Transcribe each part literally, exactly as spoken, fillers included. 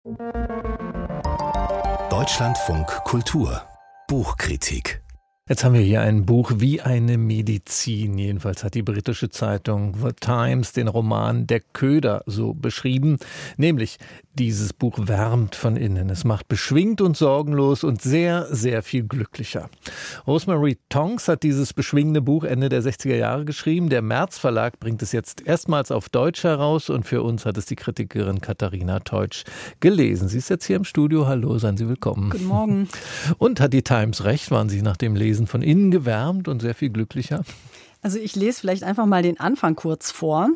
Deutschlandfunk Kultur Buchkritik. Jetzt haben wir hier ein Buch wie eine Medizin. Jedenfalls hat die britische Zeitung The Times den Roman Der Köder so beschrieben. Nämlich, dieses Buch wärmt von innen. Es macht beschwingt und sorgenlos und sehr, sehr viel glücklicher. Rosemary Tonks hat dieses beschwingende Buch Ende der sechziger Jahre geschrieben. Der März Verlag bringt es jetzt erstmals auf Deutsch heraus und für uns hat es die Kritikerin Katharina Teutsch gelesen. Sie ist jetzt hier im Studio. Hallo, seien Sie willkommen. Guten Morgen. Und hat die Times recht? Waren Sie nach dem Lesen von innen gewärmt und sehr viel glücklicher? Also ich lese vielleicht einfach mal den Anfang kurz vor.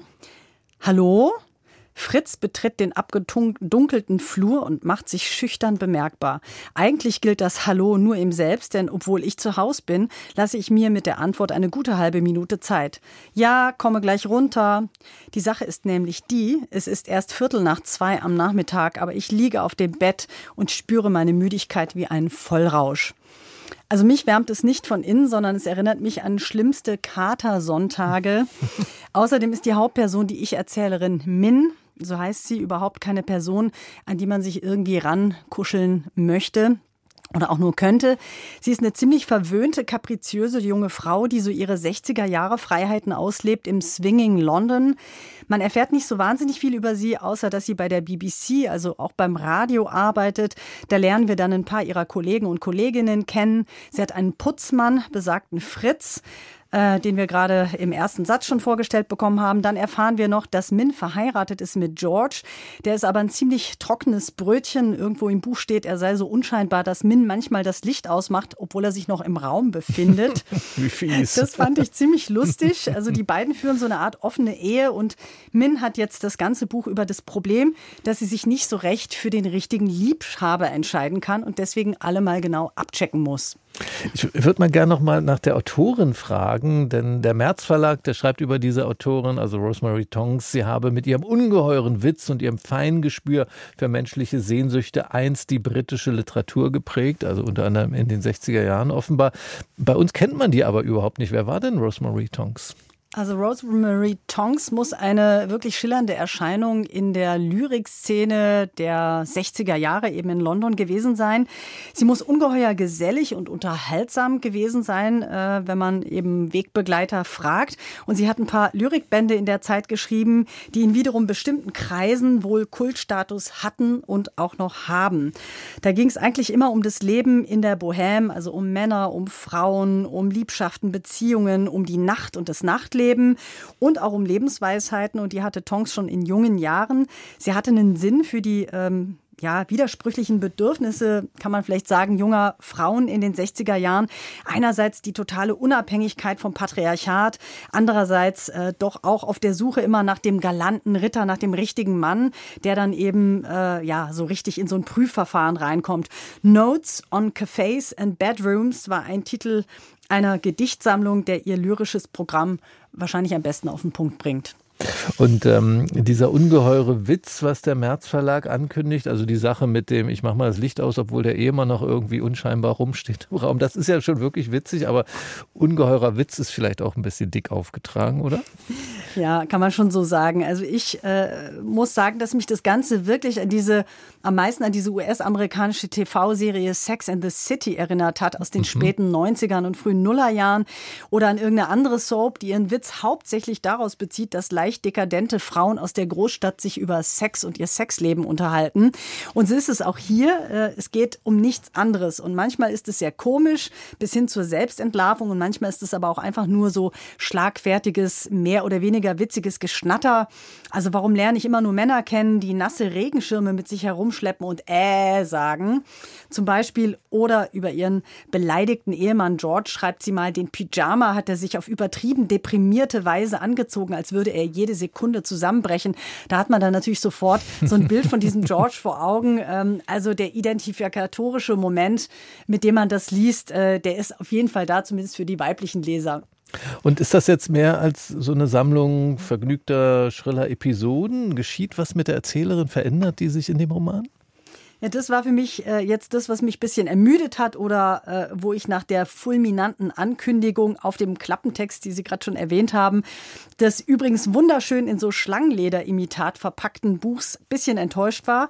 Hallo? Fritz betritt den abgedunkelten Flur und macht sich schüchtern bemerkbar. Eigentlich gilt das Hallo nur ihm selbst, denn obwohl ich zu Haus bin, lasse ich mir mit der Antwort eine gute halbe Minute Zeit. Ja, komme gleich runter. Die Sache ist nämlich die, es ist erst Viertel nach zwei am Nachmittag, aber ich liege auf dem Bett und spüre meine Müdigkeit wie einen Vollrausch. Also mich wärmt es nicht von innen, sondern es erinnert mich an schlimmste Katersonntage. Außerdem ist die Hauptperson, die Ich-Erzählerin Min, so heißt sie, überhaupt keine Person, an die man sich irgendwie rankuscheln möchte. Oder auch nur könnte. Sie ist eine ziemlich verwöhnte, kapriziöse junge Frau, die so ihre sechziger Jahre Freiheiten auslebt im Swinging London. Man erfährt nicht so wahnsinnig viel über sie, außer dass sie bei der B B C, also auch beim Radio, arbeitet. Da lernen wir dann ein paar ihrer Kollegen und Kolleginnen kennen. Sie hat einen Putzmann, besagten Fritz, äh, den wir gerade im ersten Satz schon vorgestellt bekommen haben. Dann erfahren wir noch, dass Min verheiratet ist mit George. Der ist aber ein ziemlich trockenes Brötchen. Irgendwo im Buch steht, er sei so unscheinbar, dass Min manchmal das Licht ausmacht, obwohl er sich noch im Raum befindet. Wie fies. Das fand ich ziemlich lustig. Also die beiden führen so eine Art offene Ehe und Min hat jetzt das ganze Buch über das Problem, dass sie sich nicht so recht für den richtigen Liebhaber entscheiden kann und deswegen alle mal genau abchecken muss. Ich würde mal gerne noch mal nach der Autorin fragen, denn der März Verlag, der schreibt über diese Autorin, also Rosemary Tonks, sie habe mit ihrem ungeheuren Witz und ihrem feinen Gespür für menschliche Sehnsüchte einst die britische Literatur geprägt, also unter anderem in den sechziger Jahren offenbar. Bei uns kennt man die aber überhaupt nicht. Wer war denn Rosemary Tonks? Also Rosemary Tonks muss eine wirklich schillernde Erscheinung in der Lyrikszene der sechziger Jahre eben in London gewesen sein. Sie muss ungeheuer gesellig und unterhaltsam gewesen sein, äh, wenn man eben Wegbegleiter fragt. Und sie hat ein paar Lyrikbände in der Zeit geschrieben, die in wiederum bestimmten Kreisen wohl Kultstatus hatten und auch noch haben. Da ging es eigentlich immer um das Leben in der Bohème, also um Männer, um Frauen, um Liebschaften, Beziehungen, um die Nacht und das Nachtleben. Und auch um Lebensweisheiten und die hatte Tonks schon in jungen Jahren. Sie hatte einen Sinn für die ähm, ja, widersprüchlichen Bedürfnisse, kann man vielleicht sagen, junger Frauen in den sechziger Jahren. Einerseits die totale Unabhängigkeit vom Patriarchat, andererseits äh, doch auch auf der Suche immer nach dem galanten Ritter, nach dem richtigen Mann, der dann eben äh, ja so richtig in so ein Prüfverfahren reinkommt. Notes on Cafés and Bedrooms war ein Titel einer Gedichtsammlung, der ihr lyrisches Programm wahrscheinlich am besten auf den Punkt bringt. Und ähm, dieser ungeheure Witz, was der März Verlag ankündigt, also die Sache mit dem, ich mache mal das Licht aus, obwohl der Ehemann noch irgendwie unscheinbar rumsteht im Raum, das ist ja schon wirklich witzig, aber ungeheurer Witz ist vielleicht auch ein bisschen dick aufgetragen, oder? Ja, kann man schon so sagen. Also ich äh, muss sagen, dass mich das Ganze wirklich an diese, am meisten an diese U S-amerikanische T V-Serie Sex and the City erinnert hat aus den mhm. späten neunzigern und frühen Nullerjahren oder an irgendeine andere Soap, die ihren Witz hauptsächlich daraus bezieht, dass leicht dekadente Frauen aus der Großstadt sich über Sex und ihr Sexleben unterhalten. Und so ist es auch hier. Äh, es geht um nichts anderes. Und manchmal ist es sehr komisch bis hin zur Selbstentlarvung und manchmal ist es aber auch einfach nur so schlagfertiges, mehr oder weniger witziges Geschnatter. Also warum lerne ich immer nur Männer kennen, die nasse Regenschirme mit sich herumschleppen und äh sagen? Zum Beispiel oder über ihren beleidigten Ehemann George schreibt sie mal, den Pyjama hat er sich auf übertrieben deprimierte Weise angezogen, als würde er jede Sekunde zusammenbrechen. Da hat man dann natürlich sofort so ein Bild von diesem George vor Augen. Also der identifikatorische Moment, mit dem man das liest, der ist auf jeden Fall da, zumindest für die weiblichen Leser. Und ist das jetzt mehr als so eine Sammlung vergnügter, schriller Episoden? Geschieht was mit der Erzählerin? Verändert die sich in dem Roman? Ja, das war für mich äh, jetzt das, was mich ein bisschen ermüdet hat oder äh, wo ich nach der fulminanten Ankündigung auf dem Klappentext, die Sie gerade schon erwähnt haben, des übrigens wunderschön in so Schlangenleder-Imitat verpackten Buchs ein bisschen enttäuscht war.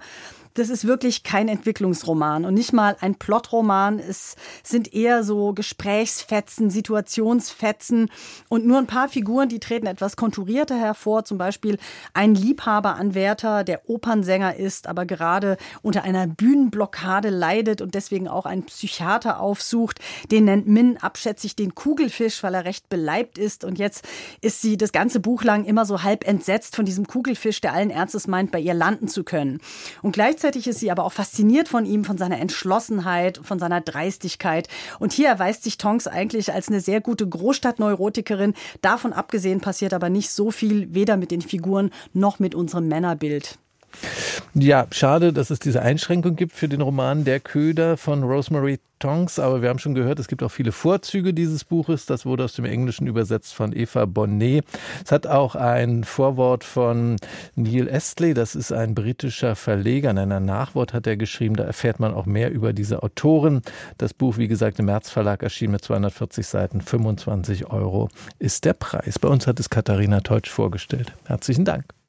Das ist wirklich kein Entwicklungsroman und nicht mal ein Plotroman. Es sind eher so Gesprächsfetzen, Situationsfetzen und nur ein paar Figuren, die treten etwas konturierter hervor. Zum Beispiel ein Liebhaberanwärter, der Opernsänger ist, aber gerade unter einer Bühnenblockade leidet und deswegen auch einen Psychiater aufsucht. Den nennt Min abschätzig den Kugelfisch, weil er recht beleibt ist. Und jetzt ist sie das ganze Buch lang immer so halb entsetzt von diesem Kugelfisch, der allen Ernstes meint, bei ihr landen zu können. Und gleichzeitig ist sie aber auch fasziniert von ihm, von seiner Entschlossenheit, von seiner Dreistigkeit. Und hier erweist sich Tonks eigentlich als eine sehr gute Großstadtneurotikerin. Davon abgesehen passiert aber nicht so viel, weder mit den Figuren noch mit unserem Männerbild. Ja, schade, dass es diese Einschränkung gibt für den Roman Der Köder von Rosemary Tonks. Aber wir haben schon gehört, es gibt auch viele Vorzüge dieses Buches. Das wurde aus dem Englischen übersetzt von Eva Bonnet. Es hat auch ein Vorwort von Neil Astley. Das ist ein britischer Verleger. In einer Nachwort hat er geschrieben. Da erfährt man auch mehr über diese Autorin. Das Buch, wie gesagt, im März Verlag erschienen mit zweihundertvierzig Seiten. fünfundzwanzig Euro ist der Preis. Bei uns hat es Katharina Teutsch vorgestellt. Herzlichen Dank.